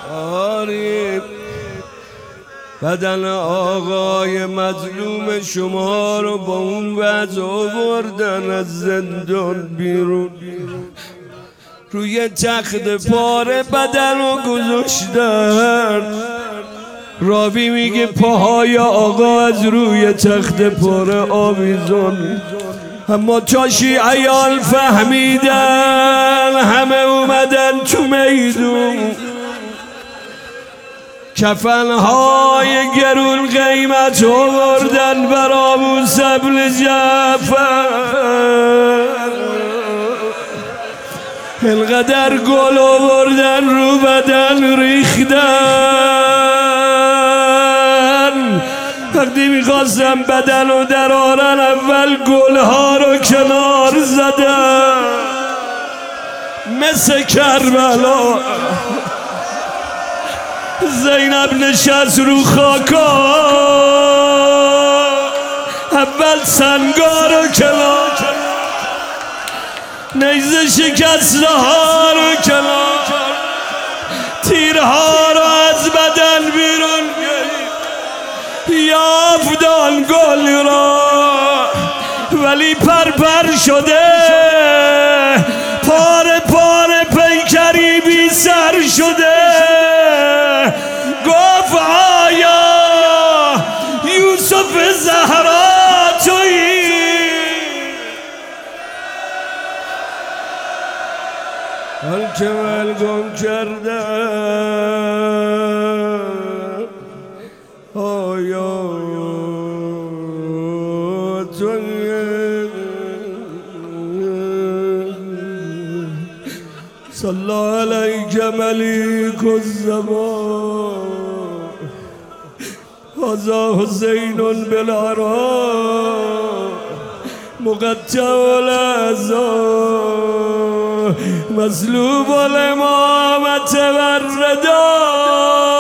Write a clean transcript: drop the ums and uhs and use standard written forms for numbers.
آری بدن آقای مظلوم شما رو با اون وضع آوردن از زندان بیرون، روی تخت پاره بدن رو گذاشتن. راوی میگه پاهای آقا از روی تخت پاره آویزان، اما تا شیعیان فهمیدن همه اومدن تو میدون. کفنهای گرون قیمت آوردن بر ابو سبل جعفر، اینقدر گل آوردن رو بدن ریختن. وقتی میخواستم بدن رو درارن اول گلها رو کنار زدن مثل کربلا. زینب نشست رو خاکا، اول سنگا رو کنار، نیزه شکسته ها رو کنار، تیرها رو از بدن بیرون یافتن گل را، ولی پرپر شده پاره پاره پیکری بی سر شده. گفت آیا یوسف زهرا تویی؟ هر که من گم کردم آیا تویی؟ صلی علیک ملیک الزمان هذا حسین بالعراء مقطع الاعضاء مسلوب الامامة والرداء.